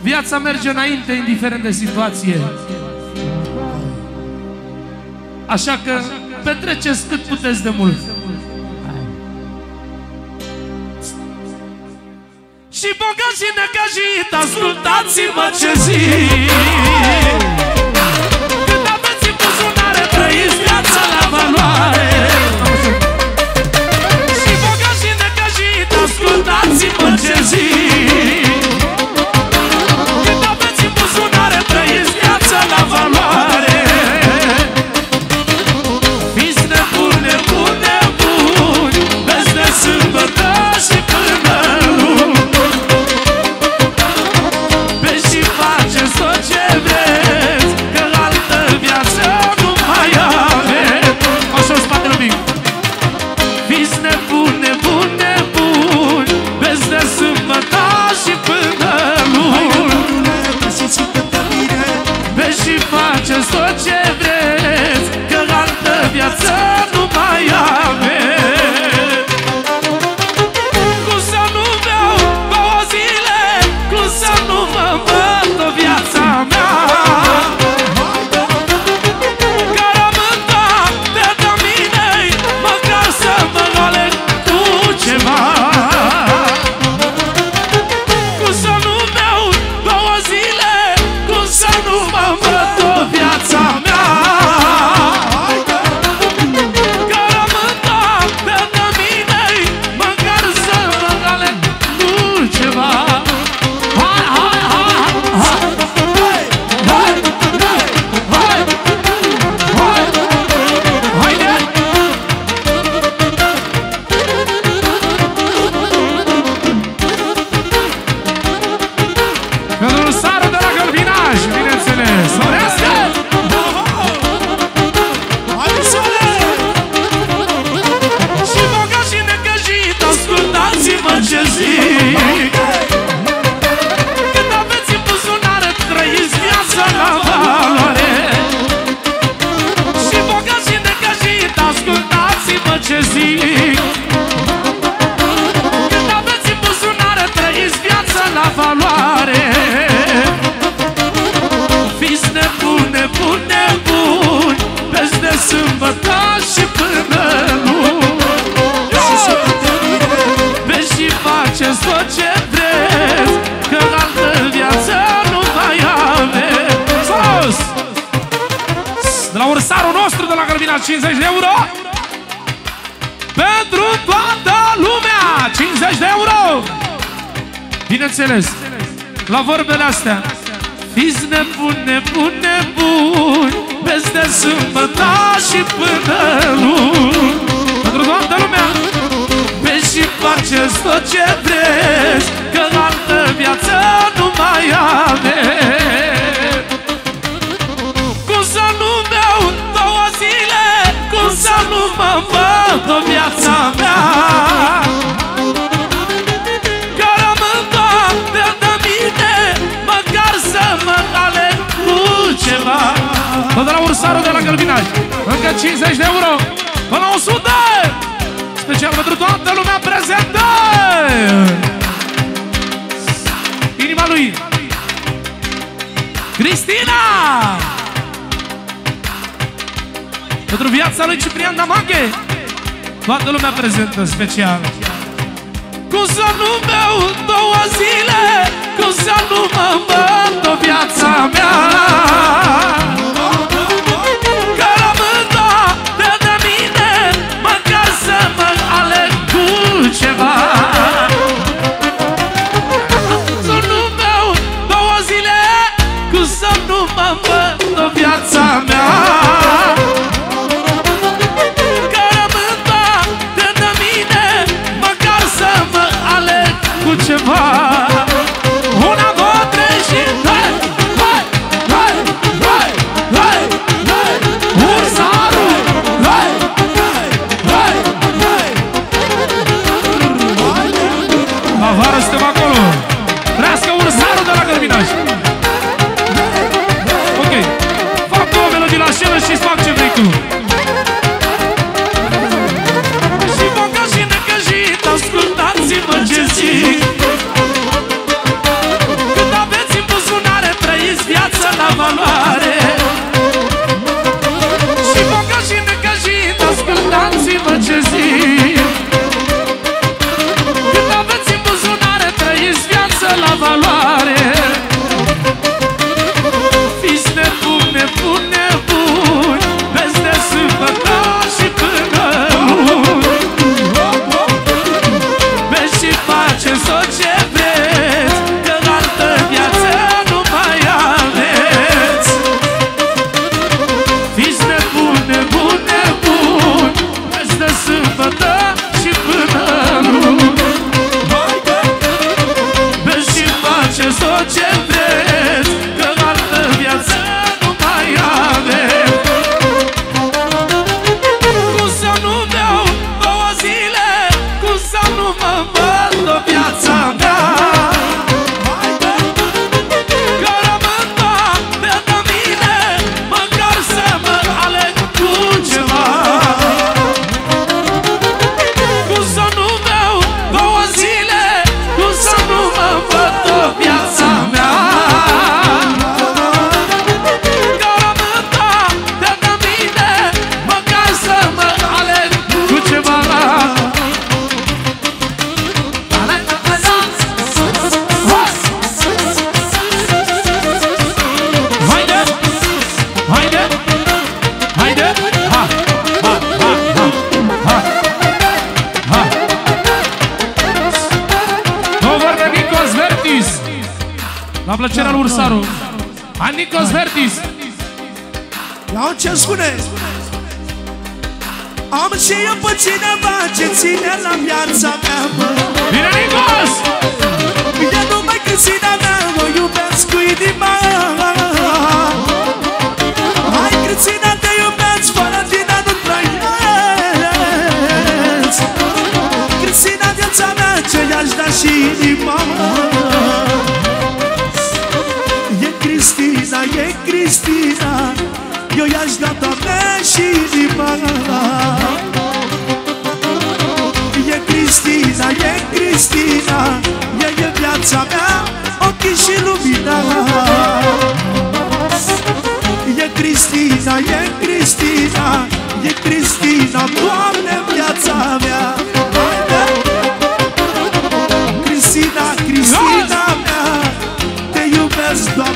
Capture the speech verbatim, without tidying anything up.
Viața merge înainte, indiferent de situație. Așa că petreceți cât puteți de mult. Și bogați și necăjit, ascultați-mă ce zic. Cât aveți în buzunare, trăiți viața la valoare. Și bogați și necăjit, ascultați-mă ce zic. Cât aveți în buzunare, trăiți viața la valoare. Fiți nebuni, nebuni, nebuni, vezi de sâmbătă și până luni. Vezi și faceți tot ce vreți, că altă viață nu mai aveți. Așa, spatele mic. Fiți nebuni, nebuni, nebuni, vezi de sâmbătă și până luni. Vezi și faceți tot ce vreți, că altă viață nu mai aveți. Cum să nu beau două zile, cum să nu mă văd o viața mea, care am întat de mine, măcar să mă aleg cu ceva. Cum să nu beau două zile, cum să nu mă văd o viața mea, care am întat de mine, măcar să mă aleg cu ceva. Hai, hai, hai, hai, hai, hai, hai, haide! Pentru Saru de la Gălbinaș, bineînțeles! Orească! Și bogați și necăjit, ascultați-mă ce zic. Cât aveți în buzunare, trăiți viața la valoare. Și bogați și necăjit, ascultați-mă ce zic. Cât aveți în buzunare, trăiți viața la valoare. Fiți nebuni, nebuni, nebuni, vezi de sâmbătă și până luni. Vezi și faceți tot ce vreți, că altă viață nu mai aveți. Sus! De la ursarul nostru de la Gălbina, cincizeci de euro. Pentru toată lumea, cincizeci de euro. Bineînțeles, la vorbele astea, fiți nebuni, nebuni, nebuni, vezi de sâmbătă și până luni. Pentru toată lumea, vezi și faceți tot ce vreți, că altă viață nu mai aveți. Cum să nu beau două zile, cum să nu mă văd o viața mea, care am întat de mine, măcar să mă aleg cu ceva. Tot de la ursarul de la Gălbinaș, încă cincizeci de euro, până la o sută, special pentru toată lumea prezentă. Inima lui Cristina, pentru viața lui Ciprian Damaghe, toată lumea prezentă special. Cum să nu beau două zile, cum să nu mă văd o viața mea, care am întat de mine, măcar să mă aleg cu ceva. Cum să nu beau două zile, cum să nu mă văd o viața mea, care am întat de mine, măcar să mă aleg cu ceva. Una, două, valoare. Fiți nebuni, nebuni, nebuni, vezi de sâmbătă și până luni. Vezi și faceți tot ce vreți, că altă viață nu mai aveți. Fiți nebuni, nebuni, nebuni, vezi de sâmbătă și până luni. Vezi și faceți tot ce vreți, că altă viață nu mai aveți. Cum să nu beau două zile, cum să nu mă văd o viața mea, că rămân doar de mine, măcar să mă aleg cu ceva. Cum să nu beau două zile, cum să nu mă văd o viața mea, că rămân doar de mine, măcar să mă aleg cu ceva. Haide, haide, haide, ha, ha, ha, ha, ha, ha. Cover de Nikos Vertis, la plăcerea lui Ursaru. A Nikos Vertis. Iau ce spune. Am și eu pe cineva ce ține la viața mea, mă. Bine, Nikos! E numai Cristina mea, o iubesc cu inima. Hai, Cristina, te iubesc, fără tine nu trăiesc. Cristina, viața mea, ce i-aș da și inima. E Cristina, e Cristina, eu i-aș da toate și inima. E Cristina, e Cristina, ea e viața mea, ochii și lumina. E Cristina, e Cristina, e Cristina, Doamne, viața mea. Cristina, Cristina mea, te iubesc, Doamne.